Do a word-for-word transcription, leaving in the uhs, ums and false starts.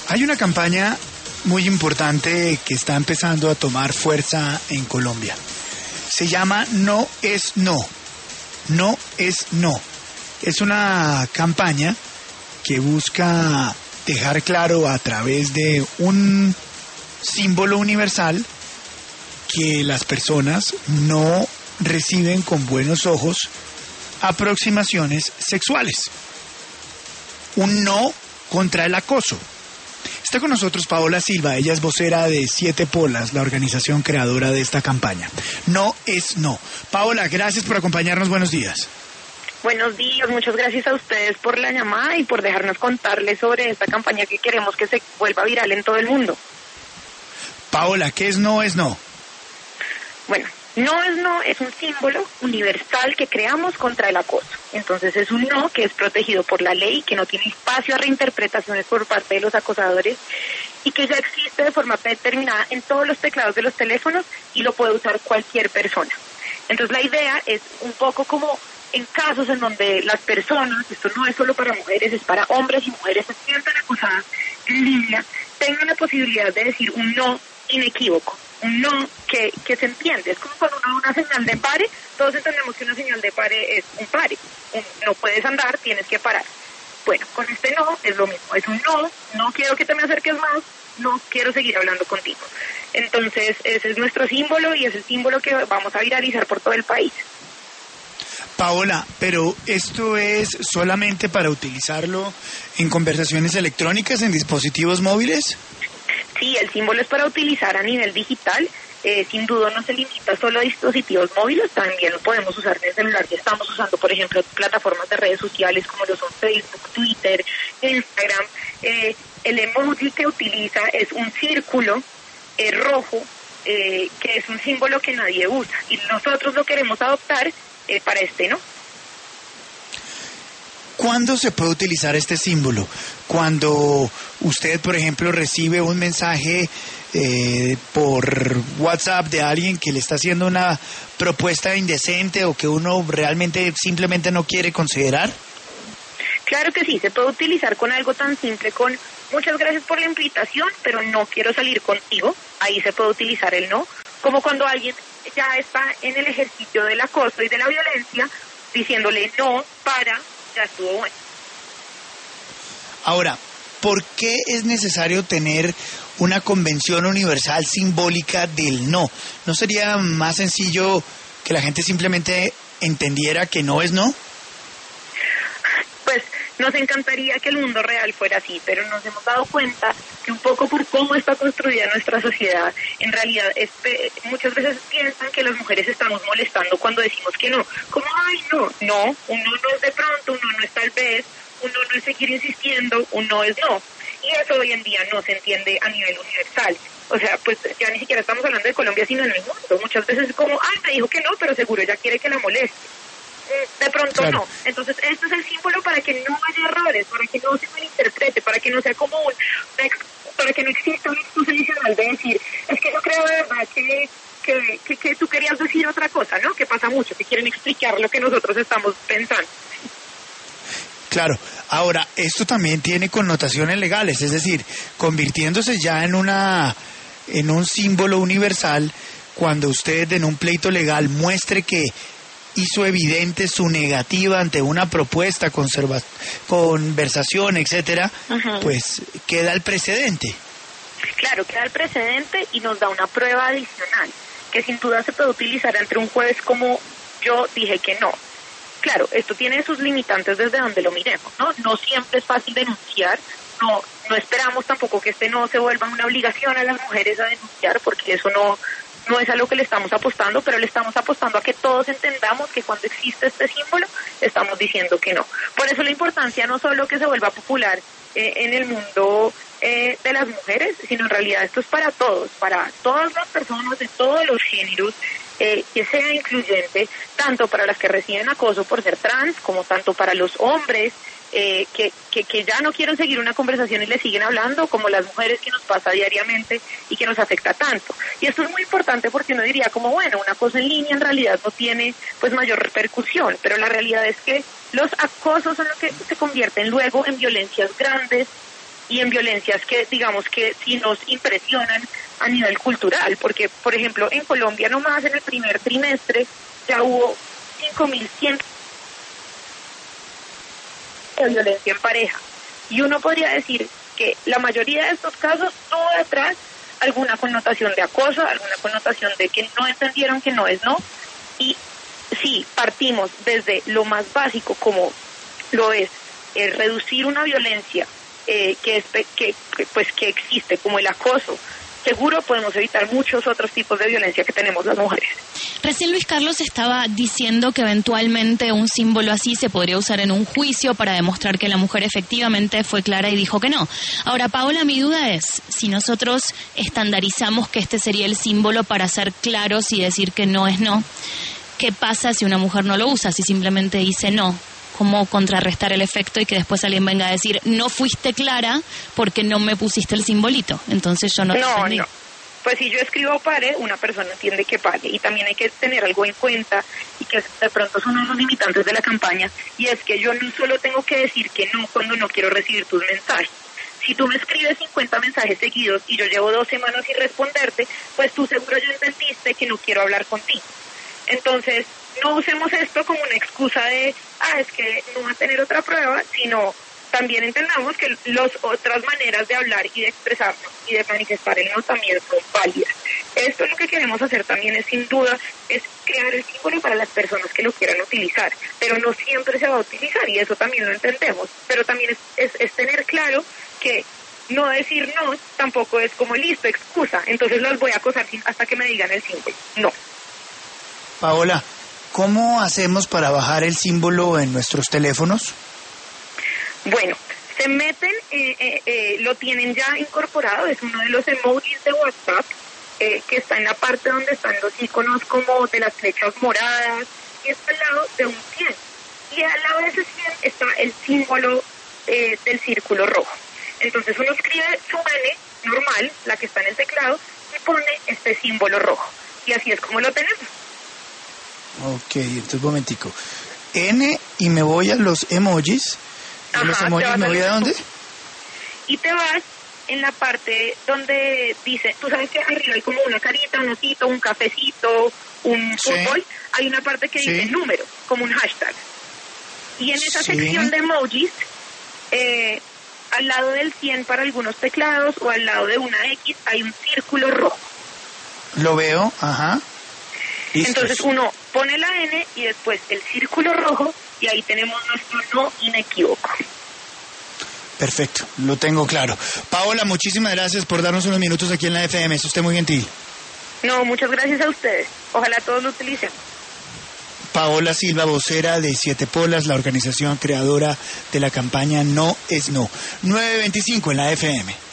Hay una campaña muy importante que está empezando a tomar fuerza en Colombia. Se llama No es No. No es No. Es una campaña que busca dejar claro a través de un símbolo universal que las personas no reciben con buenos ojos aproximaciones sexuales. Un no contra el acoso. Está con nosotros Paola Silva, ella es vocera de Siete Polas, la organización creadora de esta campaña. No es no. Paola, gracias por acompañarnos, buenos días. Buenos días, muchas gracias a ustedes por la llamada y por dejarnos contarles sobre esta campaña que queremos que se vuelva viral en todo el mundo. Paola, ¿qué es no es no? Bueno, no es no es un símbolo universal que creamos contra el acoso. Entonces es un no que es protegido por la ley, que no tiene espacio a reinterpretaciones por parte de los acosadores y que ya existe de forma determinada en todos los teclados de los teléfonos y lo puede usar cualquier persona. Entonces la idea es un poco como en casos en donde las personas, esto no es solo para mujeres, es para hombres y mujeres, se sientan acosadas en línea, tengan la posibilidad de decir un no inequívoco, un no que, que se entiende. Es como cuando uno da una señal de pare, todos entendemos que una señal de pare es un pare, un, no puedes andar, tienes que parar. Bueno, con este no es lo mismo, es un no, no quiero que te me acerques más, no quiero seguir hablando contigo. Entonces ese es nuestro símbolo y es el símbolo que vamos a viralizar por todo el país. Paola, pero ¿esto es solamente para utilizarlo en conversaciones electrónicas, en dispositivos móviles? Sí, el símbolo es para utilizar a nivel digital. Eh, sin duda no se limita solo a dispositivos móviles, también lo podemos usar en el celular. Ya estamos usando, por ejemplo, plataformas de redes sociales como lo son Facebook, Twitter, Instagram. Eh, el emoji que utiliza es un círculo eh, rojo, eh, que es un símbolo que nadie usa. Y nosotros lo queremos adoptar eh, para este, ¿no? ¿Cuándo se puede utilizar este símbolo? Cuando usted, por ejemplo, recibe un mensaje eh, por WhatsApp de alguien que le está haciendo una propuesta indecente o que uno realmente simplemente no quiere considerar. Claro que sí, se puede utilizar con algo tan simple, con muchas gracias por la invitación, pero no quiero salir contigo. Ahí se puede utilizar el no. Como cuando alguien ya está en el ejercicio del acoso y de la violencia, diciéndole no para... ya estuvo bueno. Ahora, ¿por qué es necesario tener una convención universal simbólica del no? ¿No sería más sencillo que la gente simplemente entendiera que no es no? Pues nos encantaría que el mundo real fuera así, pero nos hemos dado cuenta que un poco por cómo está construida nuestra sociedad, en realidad es, muchas veces piensan que las mujeres estamos molestando cuando decimos que no. Como, ay, no, no, un no no es de pronto, un no no es tal vez, un no no es seguir insistiendo, un no es no. Y eso hoy en día no se entiende a nivel universal. O sea, pues ya ni siquiera estamos hablando de Colombia, sino en el mundo. Muchas veces es como, ay, me dijo que no, pero seguro ya quiere que la moleste. De pronto claro. No. Entonces, este es el símbolo para que no haya errores, para que no se malinterprete, para que no sea como un, para que no exista una excusa adicional de decir, es que yo creo de verdad que, que, que, que tú querías decir otra cosa, ¿no? Que pasa mucho, que quieren explicar lo que nosotros estamos pensando. Claro, ahora, esto también tiene connotaciones legales, es decir, convirtiéndose ya en una, en un símbolo universal, cuando usted en un pleito legal muestre que hizo evidente su negativa ante una propuesta, conserva, conversación, etcétera, uh-huh. Pues queda el precedente. Claro, queda el precedente y nos da una prueba adicional, que sin duda se puede utilizar ante un juez como yo dije que no. Claro, esto tiene sus limitantes desde donde lo miremos, ¿no? No siempre es fácil denunciar, no, no esperamos tampoco que este no se vuelva una obligación a las mujeres a denunciar, porque eso no... no es a lo que le estamos apostando, pero le estamos apostando a que todos entendamos que cuando existe este símbolo, estamos diciendo que no. Por eso la importancia no solo que se vuelva popular eh, en el mundo eh, de las mujeres, sino en realidad esto es para todos, para todas las personas de todos los géneros, eh, que sea incluyente, tanto para las que reciben acoso por ser trans, como tanto para los hombres, Eh, que, que, que ya no quieren seguir una conversación y le siguen hablando, como las mujeres que nos pasa diariamente y que nos afecta tanto. Y esto es muy importante porque uno diría como, bueno, una cosa en línea en realidad no tiene pues mayor repercusión, pero la realidad es que los acosos son los que se convierten luego en violencias grandes y en violencias que digamos que sí nos impresionan a nivel cultural, porque por ejemplo en Colombia nomás en el primer trimestre ya hubo cinco mil cien de violencia en pareja, y uno podría decir que la mayoría de estos casos tuvo detrás alguna connotación de acoso, alguna connotación de que no entendieron que no es no, y si partimos desde lo más básico como lo es eh, reducir una violencia eh, que, es, que, que pues que existe como el acoso, seguro podemos evitar muchos otros tipos de violencia que tenemos las mujeres. Recién Luis Carlos estaba diciendo que eventualmente un símbolo así se podría usar en un juicio para demostrar que la mujer efectivamente fue clara y dijo que no. Ahora, Paola, mi duda es, si nosotros estandarizamos que este sería el símbolo para ser claros y decir que no es no, ¿qué pasa si una mujer no lo usa, si simplemente dice no? ¿Cómo contrarrestar el efecto y que después alguien venga a decir, no fuiste clara porque no me pusiste el simbolito? Entonces yo no te No, entendí. no. Pues si yo escribo pare, una persona entiende que pare, y también hay que tener algo en cuenta, y que de pronto son unos limitantes de la campaña, y es que yo no solo tengo que decir que no cuando no quiero recibir tus mensajes. Si tú me escribes cincuenta mensajes seguidos y yo llevo dos semanas sin responderte, pues tú seguro ya entendiste que no quiero hablar contigo. Entonces, no usemos esto como una excusa de, ah, es que no va a tener otra prueba, sino también entendamos que las otras maneras de hablar y de expresarnos y de manifestar el no también son válidas. Esto lo que queremos hacer también es, sin duda, es crear el símbolo para las personas que lo quieran utilizar, pero no siempre se va a utilizar, y eso también lo entendemos, pero también es, es, es tener claro que no decir no tampoco es como listo, excusa, entonces los voy a acosar hasta que me digan el símbolo. No. Paola, ¿cómo hacemos para bajar el símbolo en nuestros teléfonos? Bueno, se meten, eh, eh, eh, lo tienen ya incorporado, es uno de los emojis de WhatsApp, eh, que está en la parte donde están los iconos como de las flechas moradas, y está al lado de un cien. Y al lado de ese cien está el símbolo eh, del círculo rojo. Entonces uno escribe su N normal, la que está en el teclado, y pone este símbolo rojo. Y así es como lo tenemos. Ok, entonces un momentico. N y me voy a los emojis. Ajá, los emojis me voy a dónde? Y te vas en la parte donde dice, tú sabes que arriba hay como una carita, un osito, un cafecito, un Sí. fútbol, hay una parte que Sí. dice número, como un hashtag. Y en esa Sí. sección de emojis, eh, al lado del cien para algunos teclados o al lado de una X hay un círculo rojo. Lo veo, ajá. Listos. Entonces uno pone la N y después el círculo rojo, y ahí tenemos nuestro no inequívoco. Perfecto, lo tengo claro. Paola, muchísimas gracias por darnos unos minutos aquí en la F M, es usted muy gentil. No, muchas gracias a ustedes. Ojalá todos lo utilicen. Paola Silva, vocera de Siete Polas, la organización creadora de la campaña No es No. nueve veinticinco en la F M.